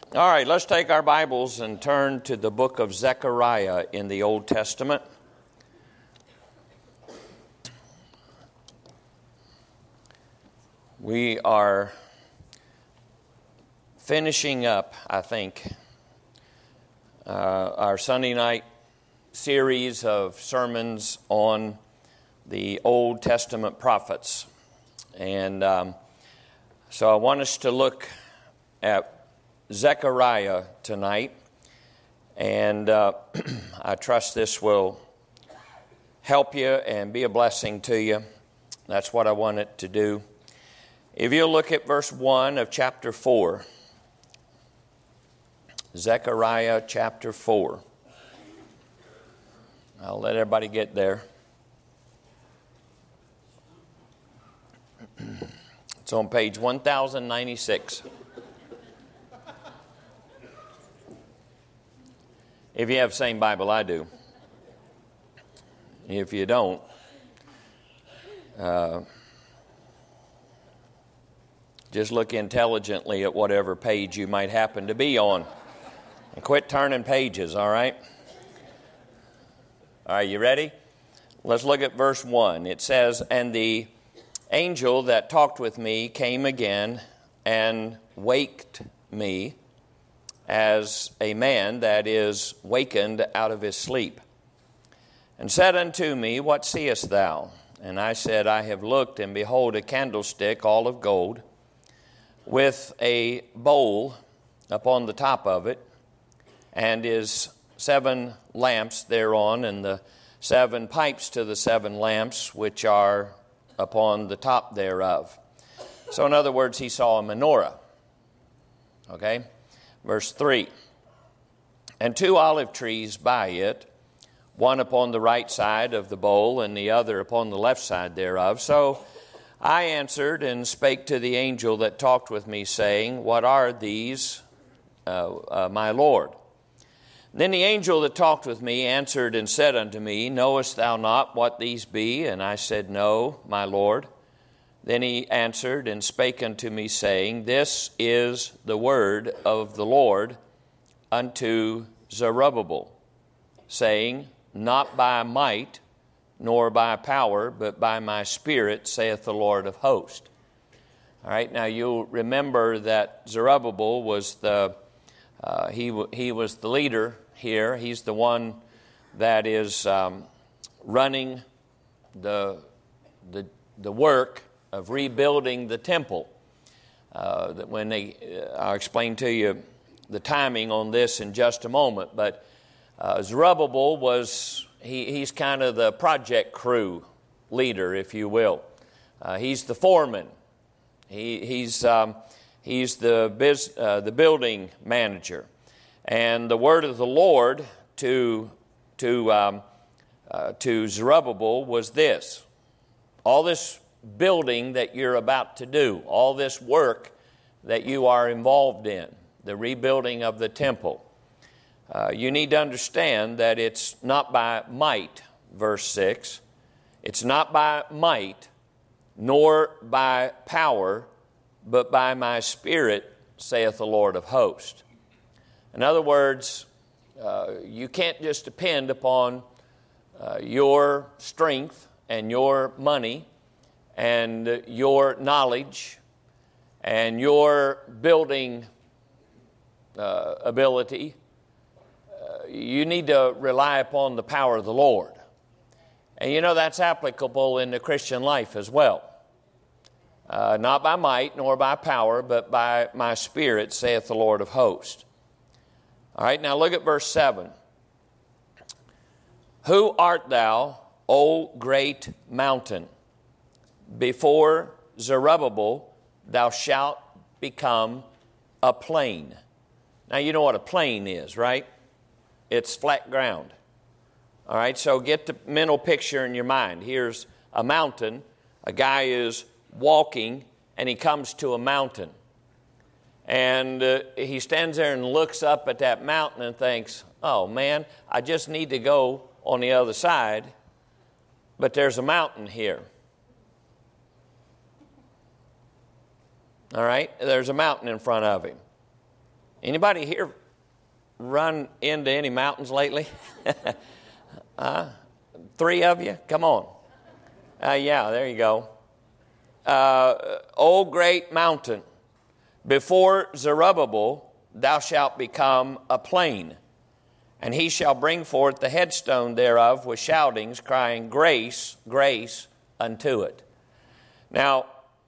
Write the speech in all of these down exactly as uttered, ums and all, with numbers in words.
All right, let's take our Bibles and turn to the book of Zechariah in the Old Testament. We are finishing up, I think, uh, our Sunday night series of sermons on the Old Testament prophets. And um, so I want us to look at Zechariah tonight, and uh, I trust this will help you and be a blessing to you. That's what I want it to do. If you look at verse one of chapter four, Zechariah chapter four. I'll let everybody get there. It's on page one thousand ninety-six. If you have the same Bible I do. If you don't, uh, just look intelligently at whatever page you might happen to be on. And quit turning pages, all right? All right, you ready? Let's look at verse one. It says, "And the angel that talked with me came again and waked me, as a man that is wakened out of his sleep, and said unto me, What seest thou? And I said, I have looked, and behold, a candlestick all of gold, with a bowl upon the top of it, and his seven lamps thereon, and the seven pipes to the seven lamps, which are upon the top thereof." So in other words, he saw a menorah. Okay? Verse three, "And two olive trees by it, one upon the right side of the bowl, and the other upon the left side thereof. So I answered and spake to the angel that talked with me, saying, What are these, uh, uh, my Lord? Then the angel that talked with me answered and said unto me, Knowest thou not what these be? And I said, No, my Lord. Then he answered and spake unto me, saying, This is the word of the Lord unto Zerubbabel, saying, Not by might, nor by power, but by my Spirit, saith the Lord of hosts." All right, now you'll remember that Zerubbabel was the uh, he he was the leader here. He's the one that is um, running the the the work of rebuilding the temple. Uh, that when they, uh, I'll explain to you the timing on this in just a moment. But uh, Zerubbabel was he, he's kind of the project crew leader, if you will. Uh, he's the foreman. He he's um, he's the biz, uh, the building manager. And the word of the Lord to to um, uh, to Zerubbabel was this: all this building that you're about to do, all this work that you are involved in, the rebuilding of the temple, uh, you need to understand that it's not by might, verse six, it's not by might nor by power, but by my Spirit, saith the Lord of hosts. In other words, uh, you can't just depend upon uh, your strength and your money and your knowledge and your building uh, ability. Uh, you need to rely upon the power of the Lord. And you know that's applicable in the Christian life as well. Uh, not by might nor by power, but by my Spirit, saith the Lord of hosts. All right, now look at verse seven. "Who art thou, O great mountain? Before Zerubbabel thou shalt become a plain." Now you know what a plain is, right? It's flat ground. All right, so get the mental picture in your mind. Here's a mountain. A guy is walking and he comes to a mountain. And uh, he stands there and looks up at that mountain and thinks, oh man, I just need to go on the other side, but there's a mountain here. All right? There's a mountain in front of him. Anybody here run into any mountains lately? uh, three of you? Come on. Uh, yeah, there you go. Uh, O great mountain, before Zerubbabel thou shalt become a plain, and he shall bring forth the headstone thereof with shoutings, crying, grace, grace unto it. Now,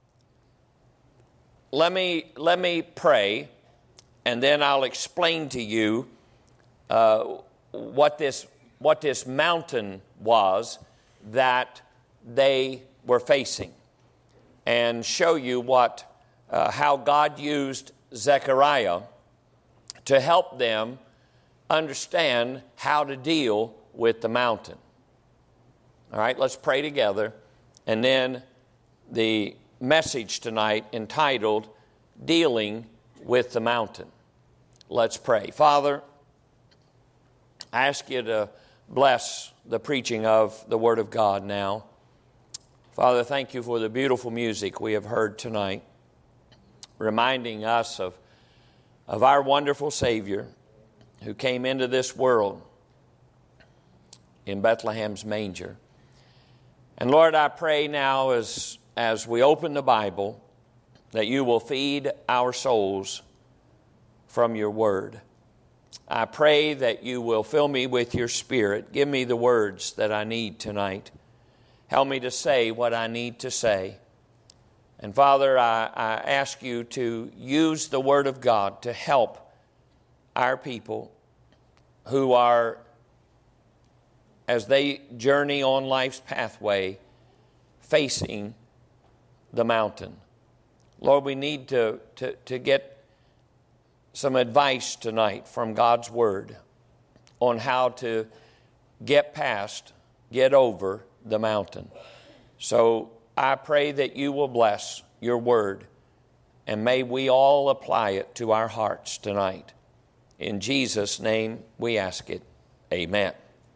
let me, let me pray, and then I'll explain to you uh, what this, what this mountain was that they were facing, and show you what, uh, how God used Zechariah to help them understand how to deal with the mountain. All right, let's pray together. And then the message tonight entitled, Dealing with the Mountain. Let's pray. Father, I ask you to bless the preaching of the Word of God now. Father, thank you for the beautiful music we have heard tonight, reminding us of, of our wonderful Savior who came into this world in Bethlehem's manger. And Lord, I pray now as, as we open the Bible that you will feed our souls from your word. I pray that you will fill me with your Spirit. Give me the words that I need tonight. Help me to say what I need to say. And Father, I, I ask you to use the Word of God to help our people who are, as they journey on life's pathway, facing the mountain. Lord, we need to, to, to get some advice tonight from God's Word on how to get past, get over the mountain. So I pray that you will bless your word, and may we all apply it to our hearts tonight. In Jesus' name we ask it. Amen.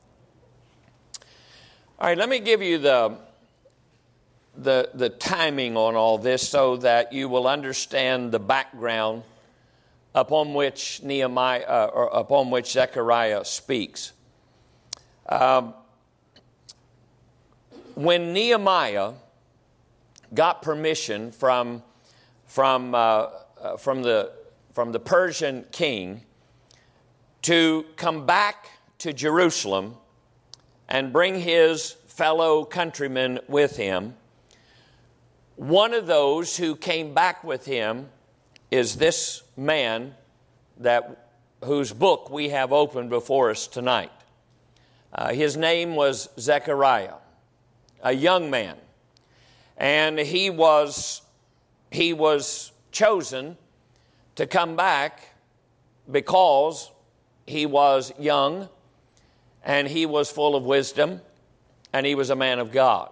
All right, let me give you the, the, the timing on all this so that you will understand the background upon which Nehemiah uh, or upon which Zechariah speaks. Um, When Nehemiah got permission from, from, uh, uh, from, the, from the Persian king to come back to Jerusalem and bring his fellow countrymen with him, one of those who came back with him is this man that, whose book we have opened before us tonight. Uh, his name was Zechariah. A young man, and he was he was chosen to come back because he was young and he was full of wisdom and he was a man of God.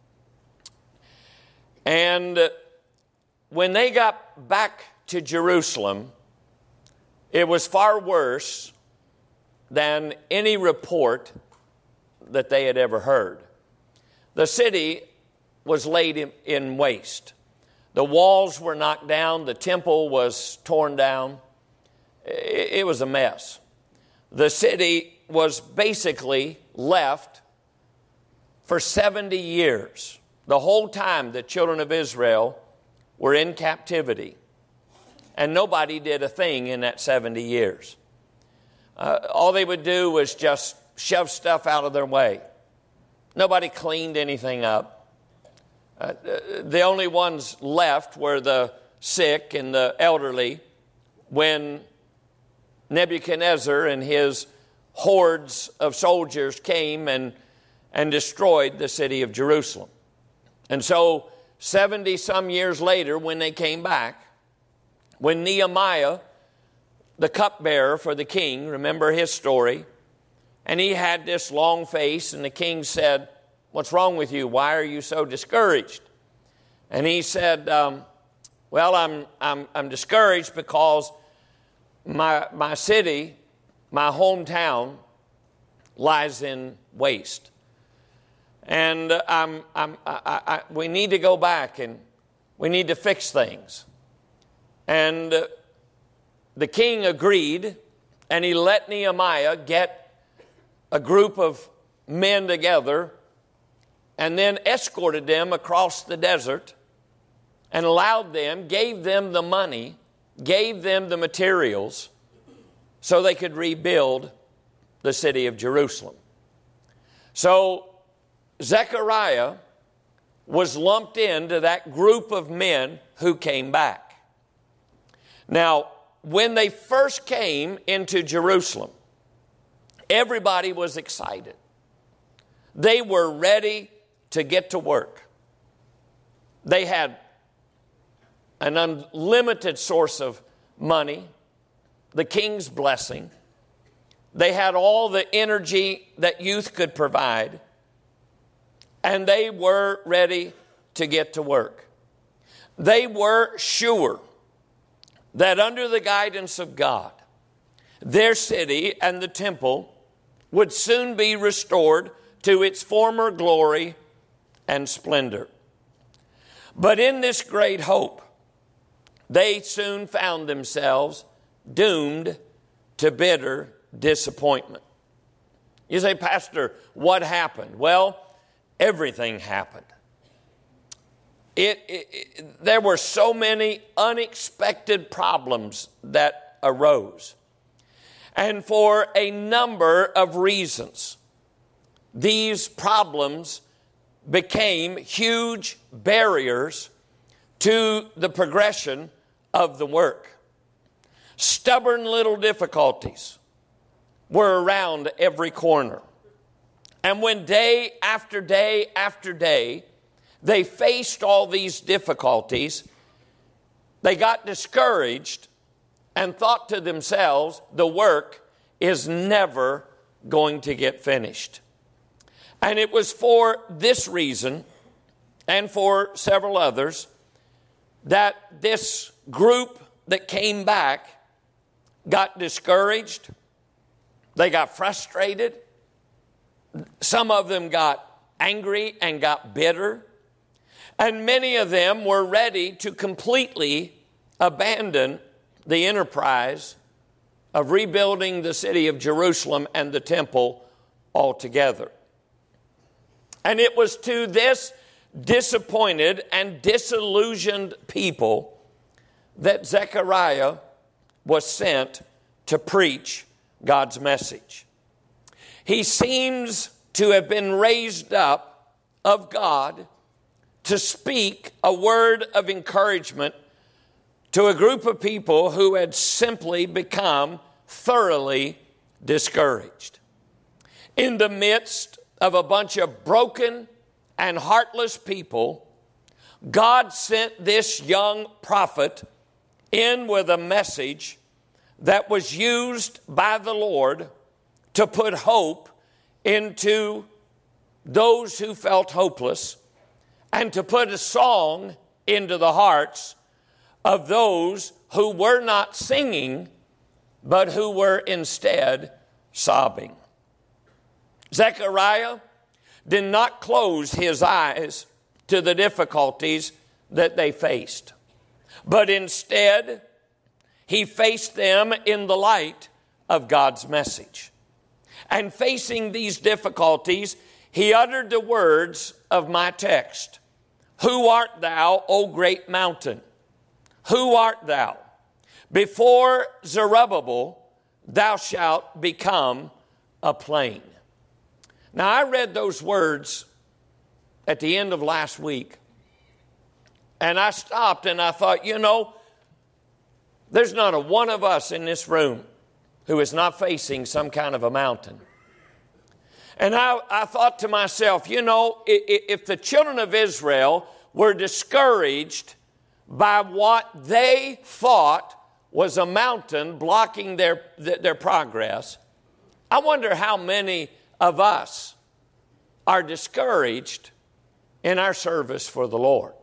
And when they got back to Jerusalem, it was far worse than any report that they had ever heard. The city was laid in, in waste. The walls were knocked down. The temple was torn down. It, it was a mess. The city was basically left for seventy years. The whole time the children of Israel were in captivity. And nobody did a thing in that seventy years. Uh, all they would do was just shove stuff out of their way. Nobody cleaned anything up. Uh, the only ones left were the sick and the elderly when Nebuchadnezzar and his hordes of soldiers came and, and destroyed the city of Jerusalem. And so seventy some years later, when they came back, when Nehemiah, the cupbearer for the king, remember his story, and he had this long face, and the king said, "What's wrong with you? Why are you so discouraged?" And he said, um, well, I'm, I'm, I'm discouraged because my, my city, my hometown, lies in waste. And I'm, I'm, I, I, we need to go back and we need to fix things. And uh, the king agreed, and he let Nehemiah get a group of men together and then escorted them across the desert and allowed them, gave them the money, gave them the materials so they could rebuild the city of Jerusalem. So Zechariah was lumped into that group of men who came back. Now, when they first came into Jerusalem, everybody was excited. They were ready to get to work. They had an unlimited source of money, the king's blessing. They had all the energy that youth could provide, and they were ready to get to work. They were sure that under the guidance of God, their city and the temple would soon be restored to its former glory and splendor. But in this great hope, they soon found themselves doomed to bitter disappointment. You say, Pastor, what happened? Well, everything happened. It, it, it, there were so many unexpected problems that arose. And for a number of reasons, these problems became huge barriers to the progression of the work. Stubborn little difficulties were around every corner. And when day after day after day, they faced all these difficulties, they got discouraged and thought to themselves, the work is never going to get finished. And it was for this reason, and for several others, that this group that came back got discouraged. They got frustrated. Some of them got angry and got bitter. And many of them were ready to completely abandon the enterprise of rebuilding the city of Jerusalem and the temple altogether. And it was to this disappointed and disillusioned people that Zechariah was sent to preach God's message. He seems to have been raised up of God to speak a word of encouragement to a group of people who had simply become thoroughly discouraged. In the midst of a bunch of broken and heartless people, God sent this young prophet in with a message that was used by the Lord to put hope into those who felt hopeless and to put a song into the hearts of those who were not singing, but who were instead sobbing. Zechariah did not close his eyes to the difficulties that they faced, but instead he faced them in the light of God's message. And facing these difficulties, he uttered the words of my text. Who art thou, O great mountain? Who art thou? Before Zerubbabel, thou shalt become a plain. Now, I read those words at the end of last week, and I stopped and I thought, you know, there's not a one of us in this room who is not facing some kind of a mountain. And I, I thought to myself, you know, if the children of Israel were discouraged by what they thought was a mountain blocking their, their progress, I wonder how many of us are discouraged in our service for the Lord.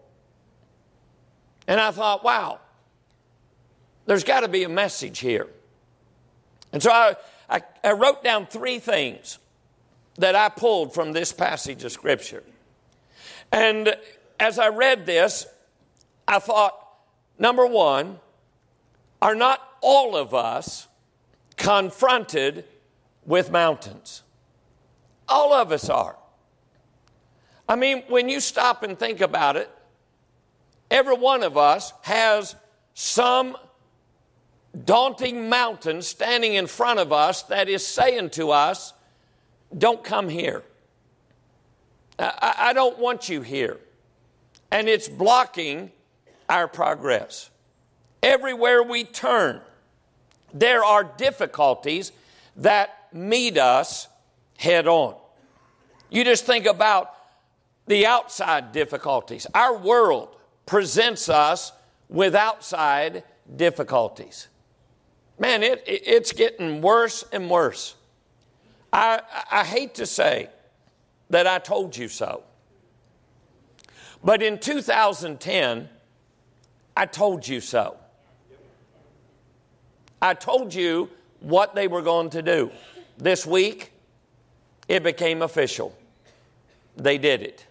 And I thought, wow, there's got to be a message here. And so I, I, I wrote down three things that I pulled from this passage of Scripture. And as I read this, I thought, number one, are not all of us confronted with mountains? All of us are. I mean, when you stop and think about it, every one of us has some daunting mountain standing in front of us that is saying to us, don't come here. I, I don't want you here. And it's blocking our progress. Everywhere we turn, there are difficulties that meet us head on. You just think about the outside difficulties. Our world presents us with outside difficulties. Man, it, it, it's getting worse and worse. I, I hate to say that I told you so. But in two thousand ten, I told you so. I told you what they were going to do. This week, it became official. They did it.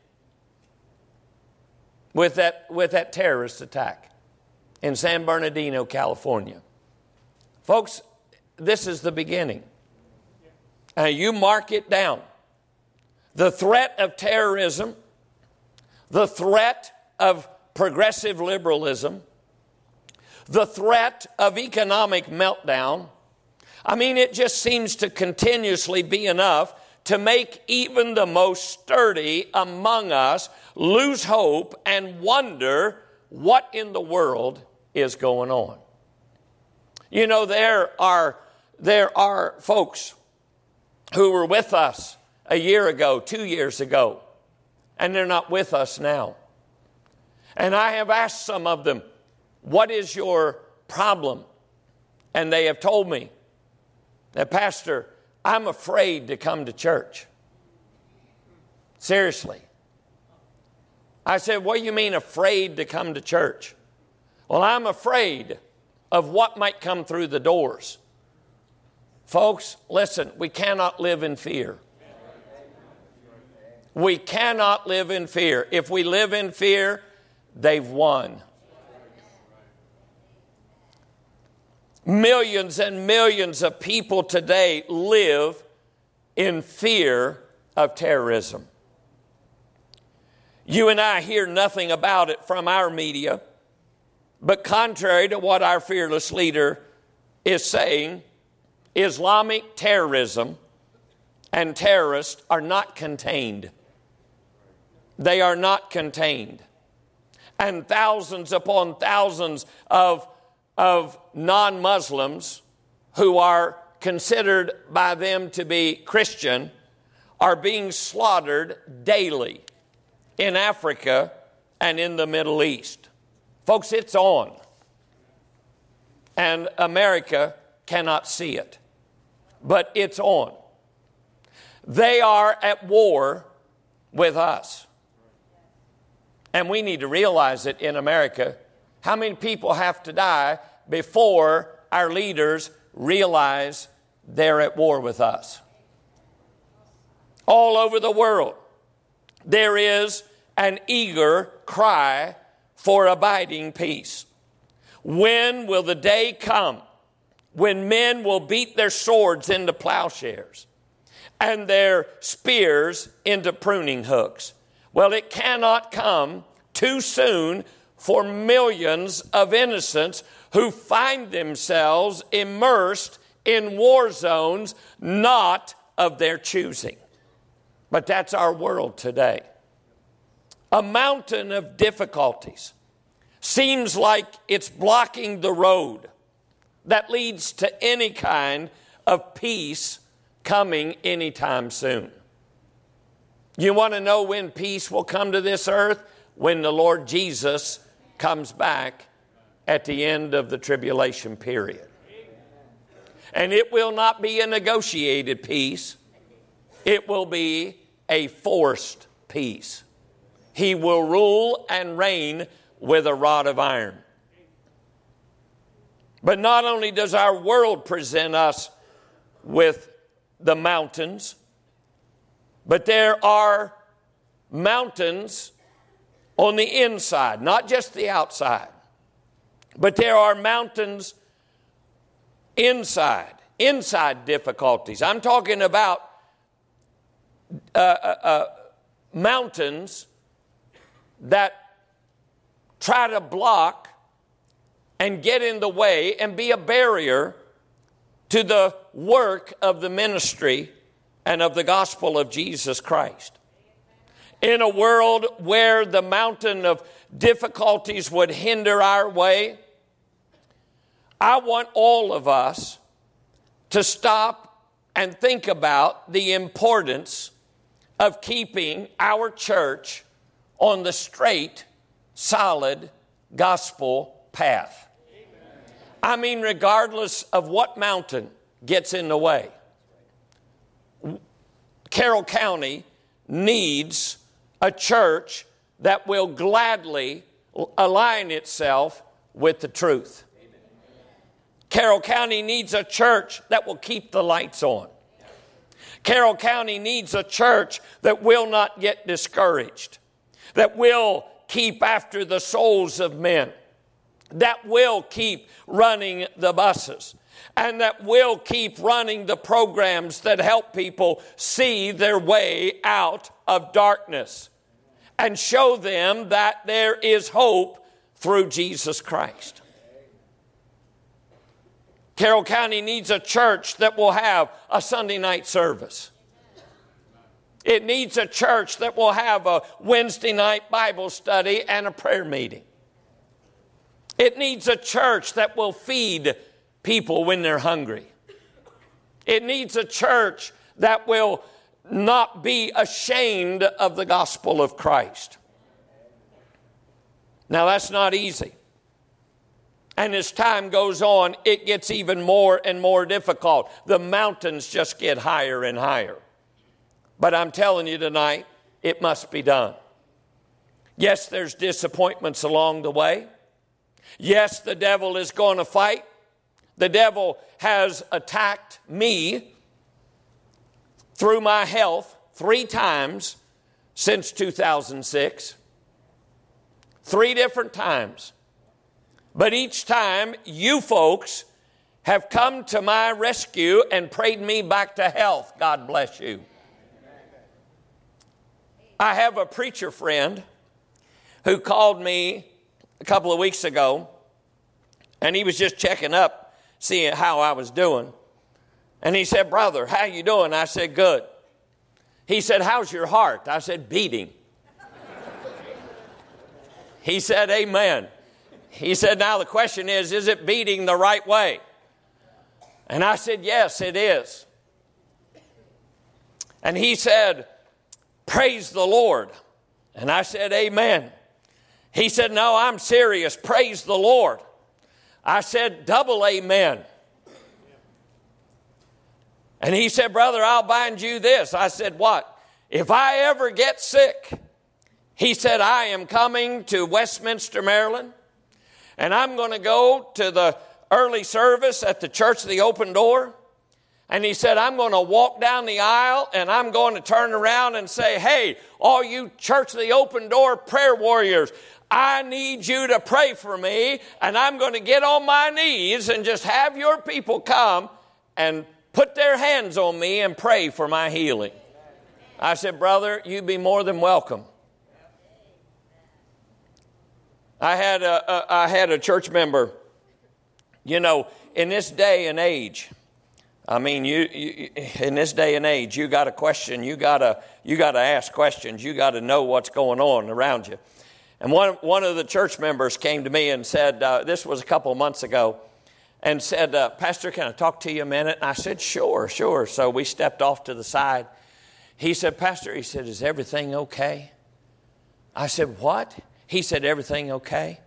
With that, with that terrorist attack in San Bernardino, California. Folks, this is the beginning. Uh, you mark it down. The threat of terrorism, the threat of progressive liberalism, the threat of economic meltdown. I mean, it just seems to continuously be enough to make even the most sturdy among us lose hope and wonder what in the world is going on. You know, there are, there are folks who were with us a year ago, two years ago, and they're not with us now. And I have asked some of them, what is your problem? And they have told me that, Pastor, I'm afraid to come to church. Seriously. I said, what do you mean afraid to come to church? Well, I'm afraid of what might come through the doors. Folks, listen, we cannot live in fear. We cannot live in fear. If we live in fear, they've won. Millions and millions of people today live in fear of terrorism. You and I hear nothing about it from our media, but contrary to what our fearless leader is saying, Islamic terrorism and terrorists are not contained. They are not contained. And thousands upon thousands of, of non-Muslims who are considered by them to be Christian are being slaughtered daily in Africa and in the Middle East. Folks, it's on. And America cannot see it. But it's on. They are at war with us. And we need to realize it in America. How many people have to die before our leaders realize they're at war with us? All over the world, there is an eager cry for abiding peace. When will the day come when men will beat their swords into plowshares and their spears into pruning hooks? Well, it cannot come too soon for millions of innocents who find themselves immersed in war zones not of their choosing. But that's our world today. A mountain of difficulties seems like it's blocking the road that leads to any kind of peace coming anytime soon. You want to know when peace will come to this earth? When the Lord Jesus comes back at the end of the tribulation period. And it will not be a negotiated peace. It will be a forced peace. He will rule and reign with a rod of iron. But not only does our world present us with the mountains, but there are mountains on the inside, not just the outside. But there are mountains inside, inside difficulties. I'm talking about uh, uh, uh, mountains that try to block and get in the way and be a barrier to the work of the ministry and of the gospel of Jesus Christ. In a world where the mountain of difficulties would hinder our way, I want all of us to stop and think about the importance of keeping our church on the straight, solid gospel path. I mean, regardless of what mountain gets in the way. Carroll County needs a church that will gladly align itself with the truth. Carroll County needs a church that will keep the lights on. Carroll County needs a church that will not get discouraged, that will keep after the souls of men, that will keep running the buses, and that will keep running the programs that help people see their way out of darkness and show them that there is hope through Jesus Christ. Carroll County needs a church that will have a Sunday night service. It needs a church that will have a Wednesday night Bible study and a prayer meeting. It needs a church that will feed people when they're hungry. It needs a church that will not be ashamed of the gospel of Christ. Now, that's not easy. And as time goes on, it gets even more and more difficult. The mountains just get higher and higher. But I'm telling you tonight, it must be done. Yes, there's disappointments along the way. Yes, the devil is going to fight. The devil has attacked me through my health three times since two thousand six. Three different times. But each time, you folks have come to my rescue and prayed me back to health. God bless you. I have a preacher friend who called me a couple of weeks ago, and he was just checking up, seeing how I was doing. And he said, "Brother, how you doing?" I said, "Good." He said, "How's your heart?" I said, "Beating." He said, "Amen." He said, "Now the question is, is it beating the right way?" And I said, "Yes, it is." And he said, "Praise the Lord." And I said, "Amen." He said, "No, I'm serious. Praise the Lord." I said, "Double amen." And he said, "Brother, I'll bind you this." I said, "What?" "If I ever get sick," he said, "I am coming to Westminster, Maryland, and I'm going to go to the early service at the Church of the Open Door." And he said, "I'm going to walk down the aisle and I'm going to turn around and say, 'Hey, all you Church of the Open Door prayer warriors, I need you to pray for me, and I'm going to get on my knees and just have your people come and put their hands on me and pray for my healing.'" I said, "Brother, you'd be more than welcome." I had a, a, I had a church member, you know, in this day and age, I mean, you, you in this day and age, you got a question, you got to you got to ask questions, you got to know what's going on around you. And one one of the church members came to me and said, uh, this was a couple of months ago, and said, uh, "Pastor, can I talk to you a minute?" And I said, "Sure, sure." So we stepped off to the side. He said, "Pastor," he said, "is everything okay?" I said, "What?" He said, "Everything okay?"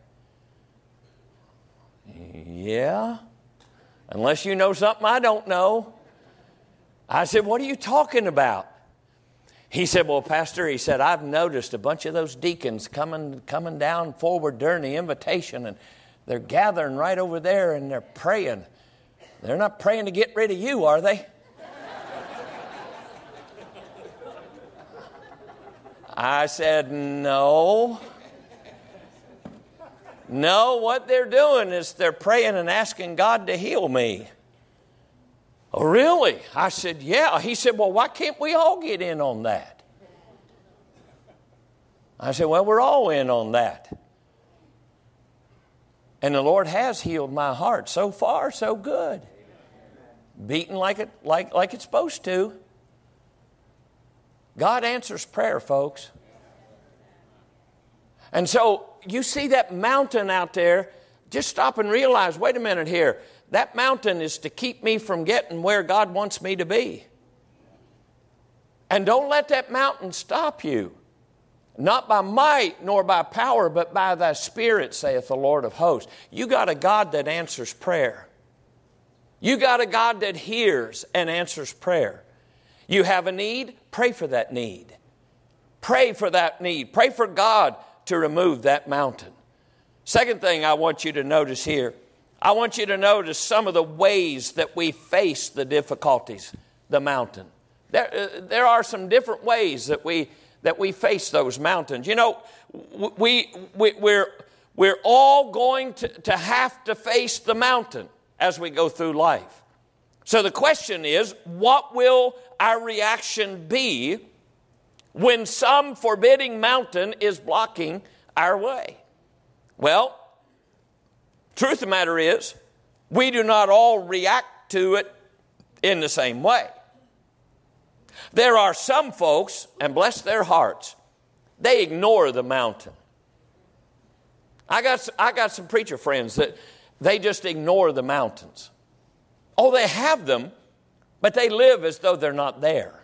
"Yeah, unless you know something I don't know." I said, "What are you talking about?" He said, "Well, Pastor," he said, "I've noticed a bunch of those deacons coming coming down forward during the invitation, and they're gathering right over there and they're praying. They're not praying to get rid of you, are they?" I said, "No. No, what they're doing is they're praying and asking God to heal me." Oh, really? I said, yeah. He said, well, why can't we all get in on that? I said, well, we're all in on that. And the Lord has healed my heart. So far, so good. Beaten like it, like, like it's supposed to. God answers prayer, folks. And so you see that mountain out there, just stop and realize, wait a minute here. That mountain is to keep me from getting where God wants me to be. And don't let that mountain stop you. Not by might nor by power, but by thy Spirit, saith the Lord of hosts. You got a God that answers prayer. You got a God that hears and answers prayer. You have a need, pray for that need. Pray for that need. Pray for God to remove that mountain. Second thing I want you to notice here, I want you to notice some of the ways that we face the difficulties, the mountain. There, uh, there are some different ways that we that we face those mountains. You know, we, we we're we're all going to, to have to face the mountain as we go through life. So the question is, what will our reaction be when some forbidding mountain is blocking our way? Well, truth of the matter is, we do not all react to it in the same way. There are some folks, and bless their hearts, they ignore the mountain. I got, I got some preacher friends that they just ignore the mountains. Oh, they have them, but they live as though they're not there.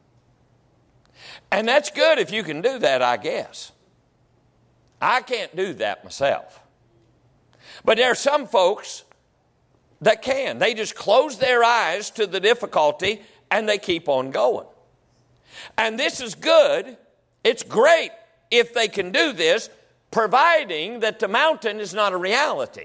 And that's good if you can do that, I guess. I can't do that myself. But there are some folks that can. They just close their eyes to the difficulty and they keep on going. And this is good. It's great if they can do this, providing that the mountain is not a reality.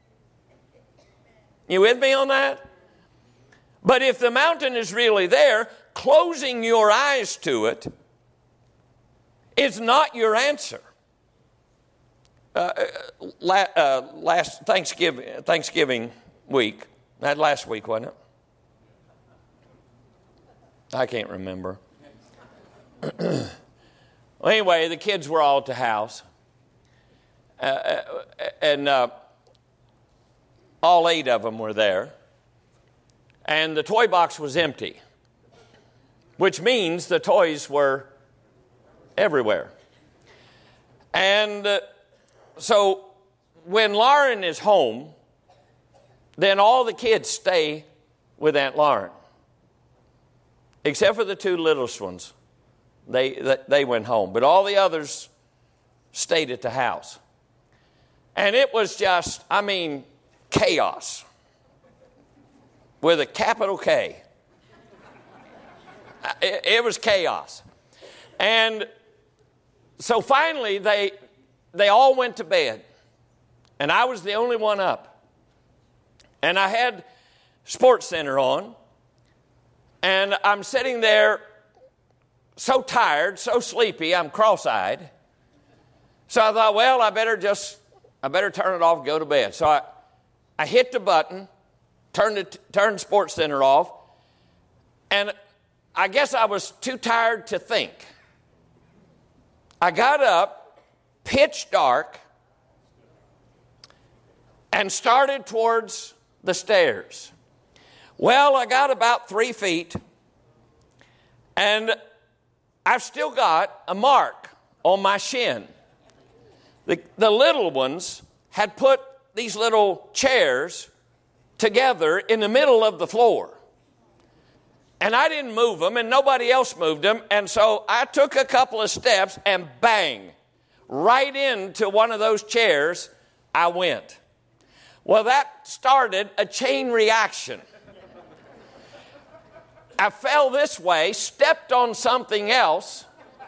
You with me on that? But if the mountain is really there, closing your eyes to it is not your answer. Uh, la- uh, last Thanksgiving, Thanksgiving week, that last week, wasn't it? I can't remember. Well, anyway, the kids were all at the house. Uh, and uh, all eight of them were there. And the toy box was empty, which means the toys were everywhere. And uh, so when Lauren is home, then all the kids stay with Aunt Lauren, except for the two littlest ones. They, they went home, but all the others stayed at the house. And it was just, I mean, chaos with a capital K. It, it was chaos. And so finally they they all went to bed, and I was the only one up. And I had Sports Center on, and I'm sitting there so tired, so sleepy, I'm cross-eyed. So I thought, well, I better just, I better turn it off and go to bed. So I, I hit the button, turned it, turned Sports Center off, and I guess I was too tired to think. I got up, pitch dark, and started towards the stairs. Well, I got about three feet, and I've still got a mark on my shin. The, the little ones had put these little chairs together in the middle of the floor. And I didn't move them, and nobody else moved them. And so I took a couple of steps, and bang, right into one of those chairs I went. Well, that started a chain reaction. I fell this way, stepped on something else,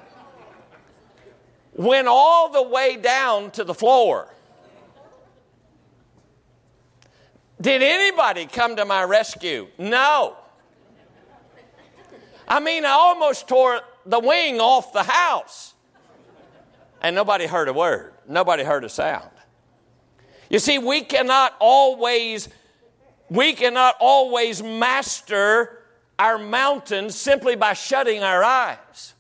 went all the way down to the floor. Did anybody come to my rescue? No. I mean, I almost tore the wing off the house. And nobody heard a word. Nobody heard a sound. You see, we cannot always we cannot always master our mountains simply by shutting our eyes.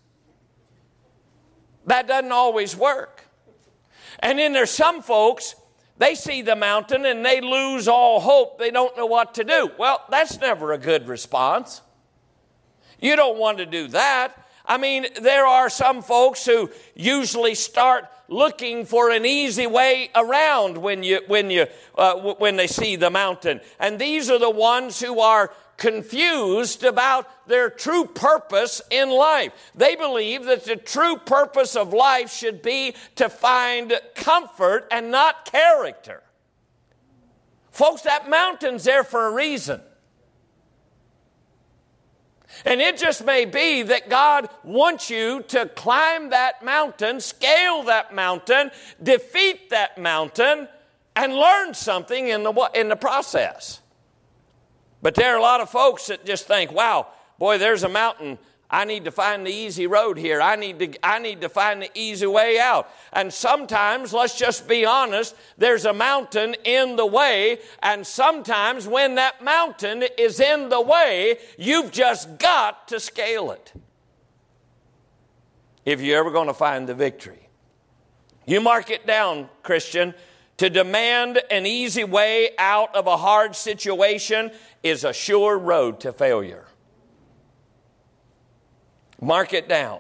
That doesn't always work. And then there's some folks, they see the mountain and they lose all hope. They don't know what to do. Well, that's never a good response. You don't want to do that. I mean, there are some folks who usually start looking for an easy way around when you when you uh, when they see the mountain. And these are the ones who are confused about their true purpose in life. They believe that the true purpose of life should be to find comfort and not character. Folks, that mountain's there for a reason. And it just may be that God wants you to climb that mountain, scale that mountain, defeat that mountain, and learn something in the, in the process. But there are a lot of folks that just think, wow, boy, there's a mountain. I need to find the easy road here. I need to, I need to find the easy way out. And sometimes, let's just be honest, there's a mountain in the way. And sometimes when that mountain is in the way, you've just got to scale it if you're ever going to find the victory. You mark it down, Christian. To demand an easy way out of a hard situation is a sure road to failure. Mark it down.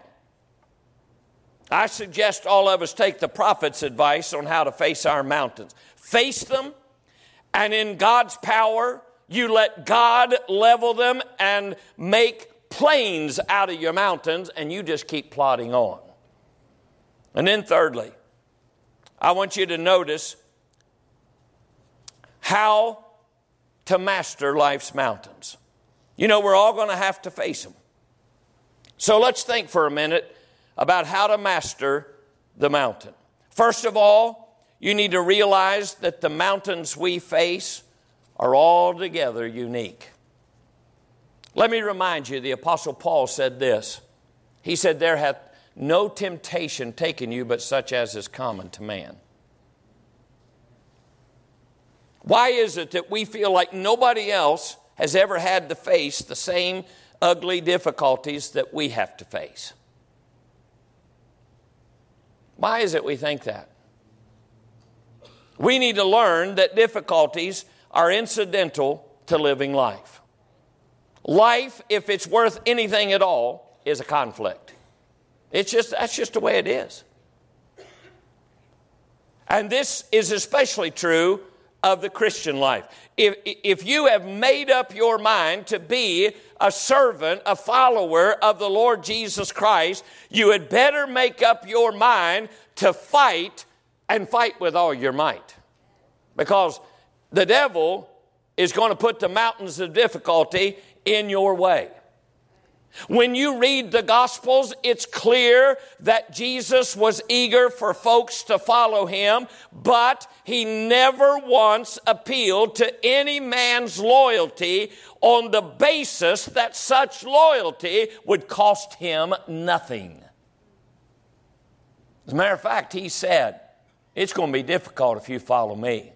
I suggest all of us take the prophet's advice on how to face our mountains. Face them, and in God's power, you let God level them and make plains out of your mountains, and you just keep plodding on. And then thirdly, I want you to notice how to master life's mountains. You know, we're all going to have to face them. So let's think for a minute about how to master the mountain. First of all, you need to realize that the mountains we face are altogether unique. Let me remind you, the Apostle Paul said this. He said, "There hath no temptation taken you but such as is common to man." Why is it that we feel like nobody else has ever had to face the same ugly difficulties that we have to face? Why is it we think that? We need to learn that difficulties are incidental to living life. Life, if it's worth anything at all, is a conflict. It's just, that's just the way it is. And this is especially true of the Christian life. If, if you have made up your mind to be a servant, a follower of the Lord Jesus Christ, you had better make up your mind to fight and fight with all your might. Because the devil is going to put the mountains of difficulty in your way. When you read the Gospels, it's clear that Jesus was eager for folks to follow him, but he never once appealed to any man's loyalty on the basis that such loyalty would cost him nothing. As a matter of fact, he said, "It's going to be difficult if you follow me.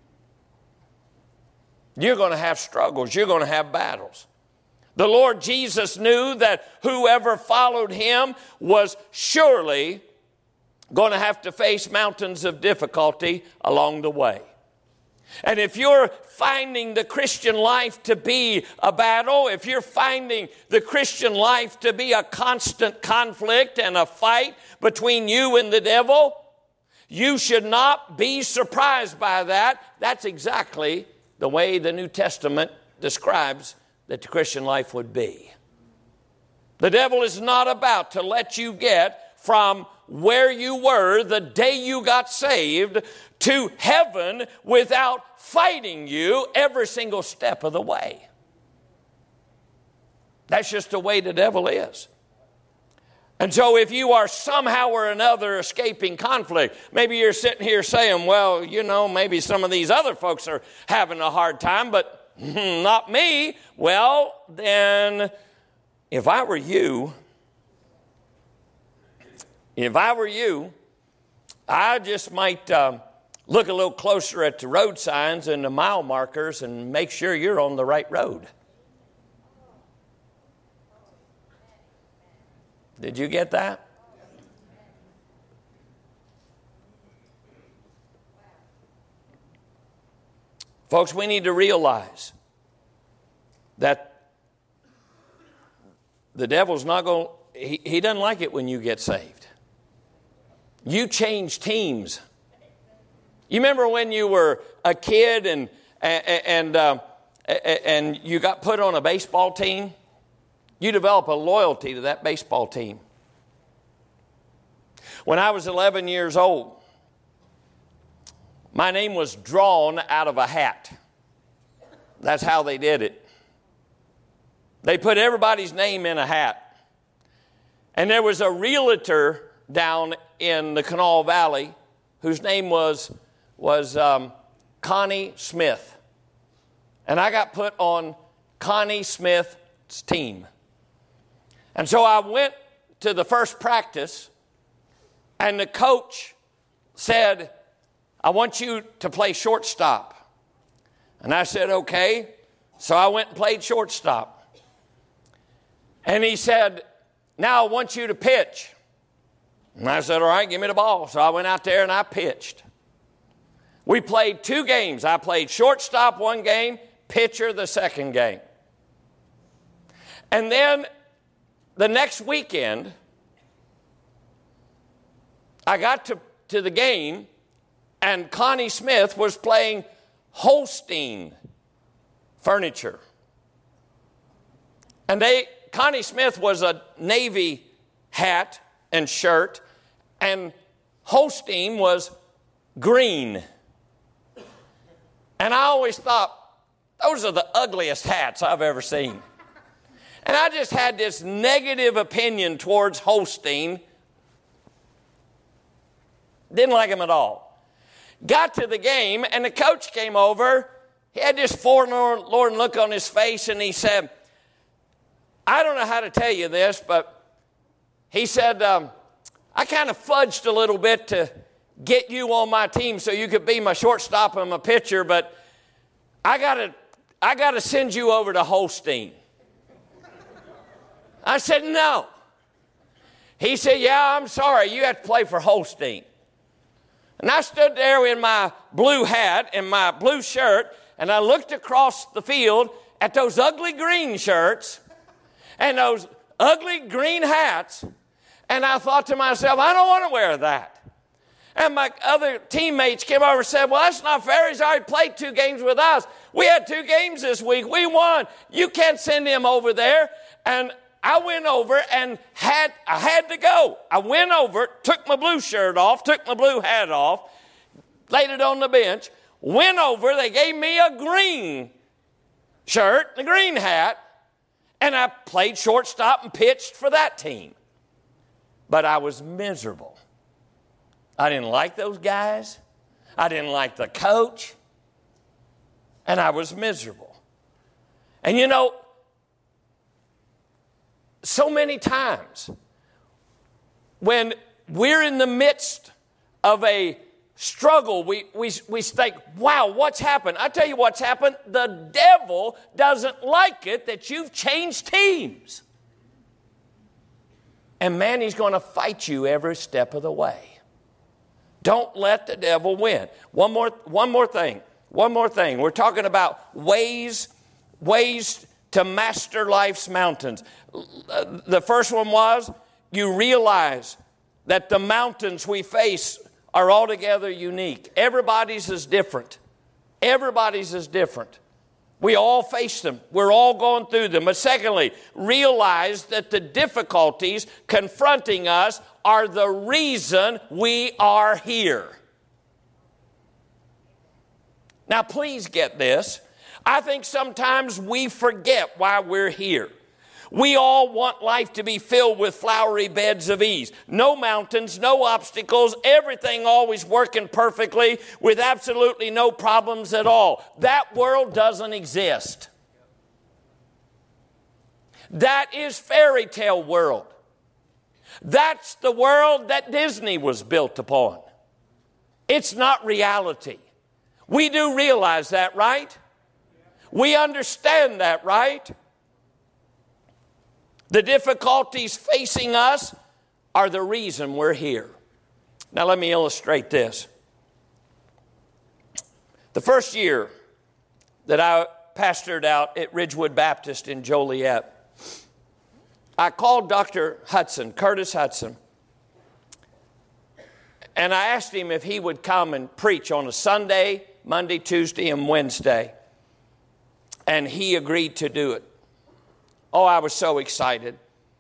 You're going to have struggles. You're going to have battles." The Lord Jesus knew that whoever followed him was surely going to have to face mountains of difficulty along the way. And if you're finding the Christian life to be a battle, if you're finding the Christian life to be a constant conflict and a fight between you and the devil, you should not be surprised by that. That's exactly the way the New Testament describes that the Christian life would be. The devil is not about to let you get from where you were the day you got saved to heaven without fighting you every single step of the way. That's just the way the devil is. And so if you are somehow or another escaping conflict, maybe you're sitting here saying, well, you know, maybe some of these other folks are having a hard time, but not me. Well, then, if I were you, if I were you, I just might uh, look a little closer at the road signs and the mile markers and make sure you're on the right road. Did you get that? Folks, we need to realize that the devil's not going, he, he doesn't like it when you get saved. You change teams. You remember when you were a kid and and and, uh, and you got put on a baseball team? You develop a loyalty to that baseball team. When I was eleven years old, my name was drawn out of a hat. That's how they did it. They put everybody's name in a hat. And there was a realtor down in the Kanawha Valley whose name was, was um, Connie Smith. And I got put on Connie Smith's team. And so I went to the first practice, and the coach said, I want you to play shortstop. And I said, okay. So I went and played shortstop. And he said, now I want you to pitch. And I said, all right, give me the ball. So I went out there and I pitched. We played two games. I played shortstop one game, pitcher the second game. And then the next weekend, I got to, to the game, and Connie Smith was playing Holstein furniture. And they, Connie Smith was a Navy hat and shirt, and Holstein was green. And I always thought, those are the ugliest hats I've ever seen. And I just had this negative opinion towards Holstein. Didn't like him at all. Got to the game, and the coach came over. He had this forlorn look on his face, and he said, I don't know how to tell you this, but he said, um, I kind of fudged a little bit to get you on my team so you could be my shortstop and my pitcher, but I got to I got to send you over to Holstein. I said, no. He said, yeah, I'm sorry. You have to play for Holstein. And I stood there in my blue hat and my blue shirt, and I looked across the field at those ugly green shirts and those ugly green hats, and I thought to myself, I don't want to wear that. And my other teammates came over and said, well, that's not fair. He's already played two games with us. We had two games this week. We won. You can't send him over there. And I went over and had I had to go. I went over, took my blue shirt off, took my blue hat off, laid it on the bench, went over. They gave me a green shirt, a green hat, and I played shortstop and pitched for that team. But I was miserable. I didn't like those guys. I didn't like the coach. And I was miserable. And you know, so many times when we're in the midst of a struggle, we, we, we think, wow, what's happened? I tell you what's happened. The devil doesn't like it that you've changed teams. And man, he's going to fight you every step of the way. Don't let the devil win. One more, one more thing. One more thing. We're talking about ways, ways to master life's mountains. The first one was you realize that the mountains we face are altogether unique. Everybody's is different. Everybody's is different. We all face them. We're all going through them. But secondly, realize that the difficulties confronting us are the reason we are here. Now, please get this. I think sometimes we forget why we're here. We all want life to be filled with flowery beds of ease. No mountains, no obstacles, everything always working perfectly with absolutely no problems at all. That world doesn't exist. That is fairy tale world. That's the world that Disney was built upon. It's not reality. We do realize that, right? We understand that, right? The difficulties facing us are the reason we're here. Now let me illustrate this. The first year that I pastored out at Ridgewood Baptist in Joliet, I called Doctor Hudson, Curtis Hudson, and I asked him if he would come and preach on a Sunday, Monday, Tuesday, and Wednesday. And he agreed to do it. Oh, I was so excited.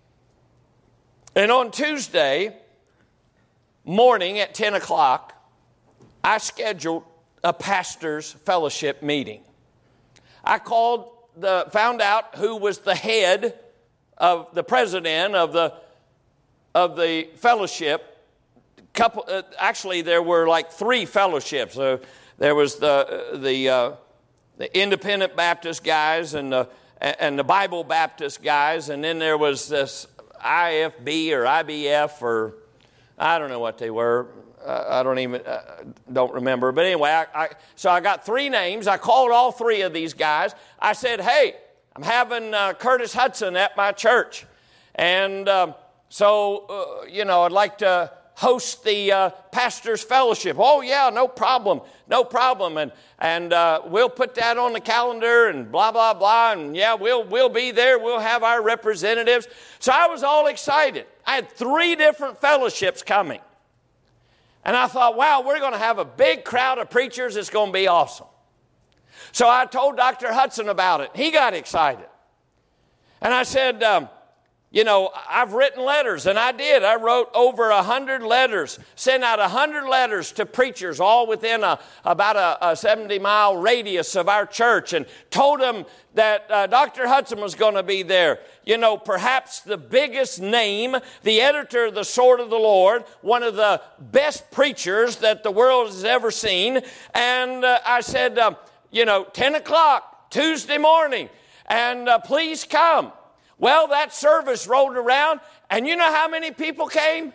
And on Tuesday morning at ten o'clock, I scheduled a pastor's fellowship meeting. I called the, found out who was the head of the president of the of the fellowship. Couple, uh, actually, there were like three fellowships. Uh, there was the the uh, the Independent Baptist guys and the and the Bible Baptist guys, and then there was this I F B or I B F or I don't know what they were. Uh, I don't even uh, don't remember. But anyway, I, I, so I got three names. I called all three of these guys. I said, "Hey, I'm having uh, Curtis Hudson at my church, and um, so uh, you know, I'd like to host the uh, pastor's fellowship." "Oh yeah, no problem, no problem, and and uh, we'll put that on the calendar and blah blah blah, and yeah, we'll we'll be there. We'll have our representatives." So I was all excited. I had three different fellowships coming, and I thought, wow, we're going to have a big crowd of preachers. It's going to be awesome. So I told Doctor Hudson about it. He got excited, and I said, Um, You know, I've written letters, and I did. I wrote over a hundred letters, sent out a hundred letters to preachers all within a, about a, a seventy-mile radius of our church, and told them that uh, Doctor Hudson was going to be there. You know, perhaps the biggest name, the editor of the Sword of the Lord, one of the best preachers that the world has ever seen. And uh, I said, um, you know, ten o'clock Tuesday morning, and uh, please come. Well, that service rolled around, and you know how many people came?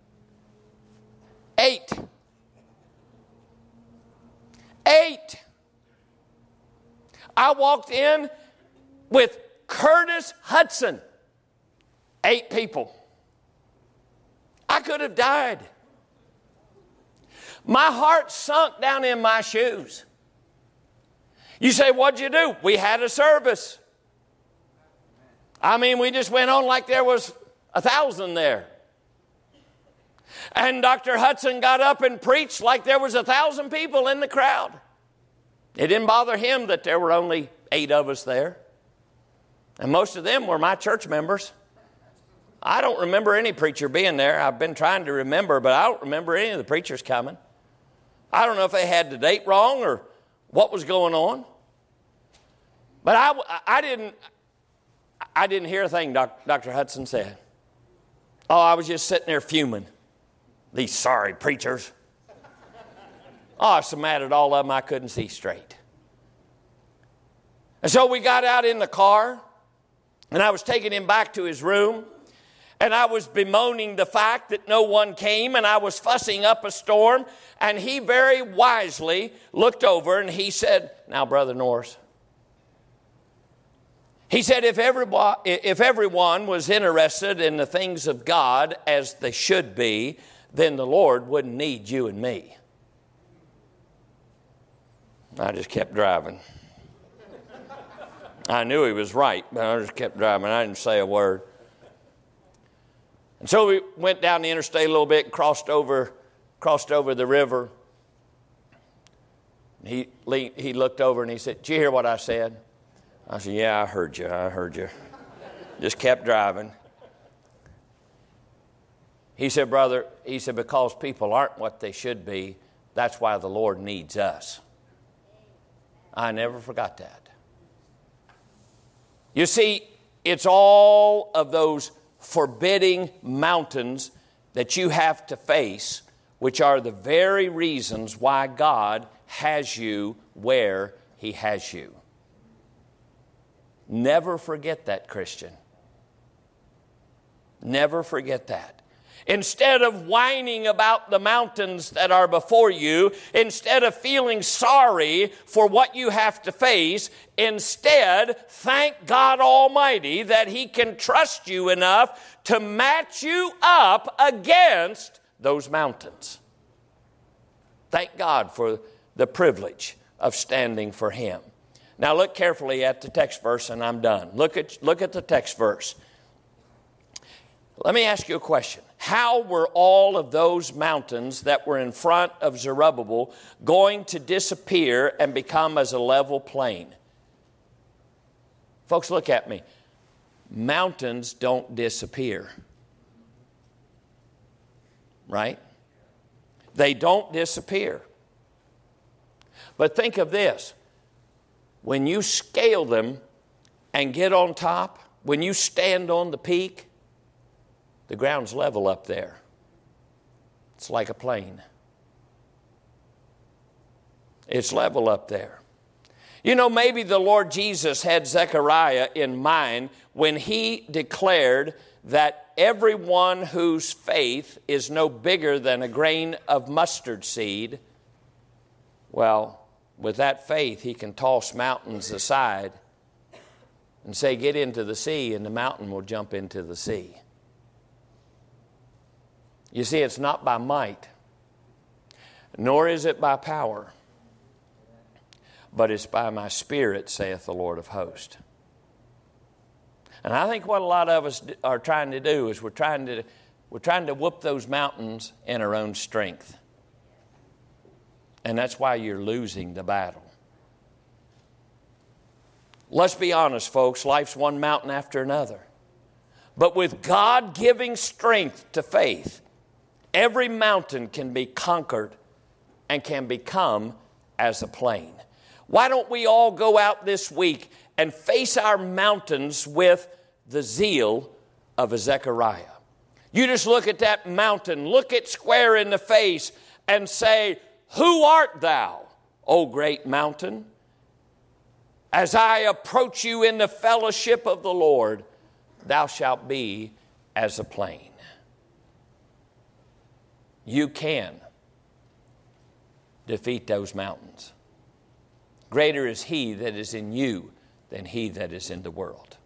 Eight. Eight. I walked in with Curtis Hudson. Eight people. I could have died. My heart sunk down in my shoes. You say, what'd you do? We had a service. I mean, we just went on like there was a thousand there. And Doctor Hudson got up and preached like there was a thousand people in the crowd. It didn't bother him that there were only eight of us there. And most of them were my church members. I don't remember any preacher being there. I've been trying to remember, but I don't remember any of the preachers coming. I don't know if they had the date wrong or what was going on. But I, I didn't... I didn't hear a thing Doctor Hudson said. Oh, I was just sitting there fuming. These sorry preachers. Oh, I was so mad at all of them I couldn't see straight. And so we got out in the car, and I was taking him back to his room, and I was bemoaning the fact that no one came, and I was fussing up a storm, and he very wisely looked over and he said, "Now, Brother Norris," he said, if everyone, if everyone was interested in the things of God as they should be, then the Lord wouldn't need you and me. I just kept driving. I knew he was right, but I just kept driving. I didn't say a word. And so we went down the interstate a little bit and crossed over, crossed over the river. He, he looked over and he said, "Did you hear what I said?" I said, "Yeah, I heard you. I heard you." Just kept driving. He said, "Brother," he said, "because people aren't what they should be, that's why the Lord needs us." I never forgot that. You see, it's all of those forbidding mountains that you have to face, which are the very reasons why God has you where He has you. Never forget that, Christian. Never forget that. Instead of whining about the mountains that are before you, instead of feeling sorry for what you have to face, instead, thank God Almighty that He can trust you enough to match you up against those mountains. Thank God for the privilege of standing for Him. Now look carefully at the text verse and I'm done. Look at, look at the text verse. Let me ask you a question. How were all of those mountains that were in front of Zerubbabel going to disappear and become as a level plain? Folks, look at me. Mountains don't disappear. Right? They don't disappear. But think of this. When you scale them and get on top, when you stand on the peak, the ground's level up there. It's like a plain. It's level up there. You know, maybe the Lord Jesus had Zechariah in mind when He declared that everyone whose faith is no bigger than a grain of mustard seed, well, with that faith, he can toss mountains aside and say, get into the sea, and the mountain will jump into the sea. You see, it's not by might, nor is it by power, but it's by my Spirit, saith the Lord of hosts. And I think what a lot of us are trying to do is we're trying to, we're trying to whoop those mountains in our own strength. And that's why you're losing the battle. Let's be honest, folks. Life's one mountain after another. But with God giving strength to faith, every mountain can be conquered and can become as a plain. Why don't we all go out this week and face our mountains with the zeal of a Zechariah? You just look at that mountain, look it square in the face and say, who art thou, O great mountain? As I approach you in the fellowship of the Lord, thou shalt be as a plain. You can defeat those mountains. Greater is He that is in you than he that is in the world.